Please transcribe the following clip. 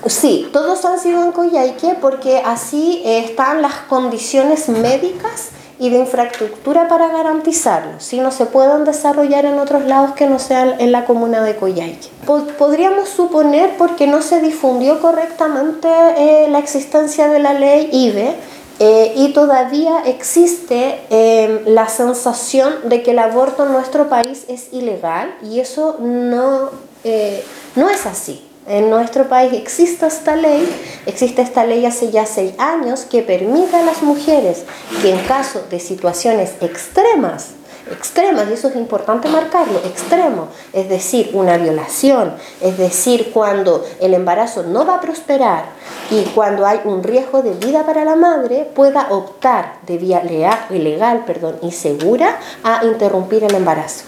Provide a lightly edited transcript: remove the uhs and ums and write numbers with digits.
Sí, todos han sido en Coyhaique porque así están las condiciones médicas y de infraestructura para garantizarlo. Si no se pueden desarrollar en otros lados que no sean en la comuna de Coyhaique. Podríamos suponer porque no se difundió correctamente la existencia de la ley IVE, y todavía existe la sensación de que el aborto en nuestro país es ilegal, y eso no es así. En nuestro país existe esta ley hace ya 6 años que permite a las mujeres que en caso de situaciones extremas, y eso es importante marcarlo, extremo, es decir, una violación, es decir, cuando el embarazo no va a prosperar y cuando hay un riesgo de vida para la madre, pueda optar de vía legal y segura a interrumpir el embarazo.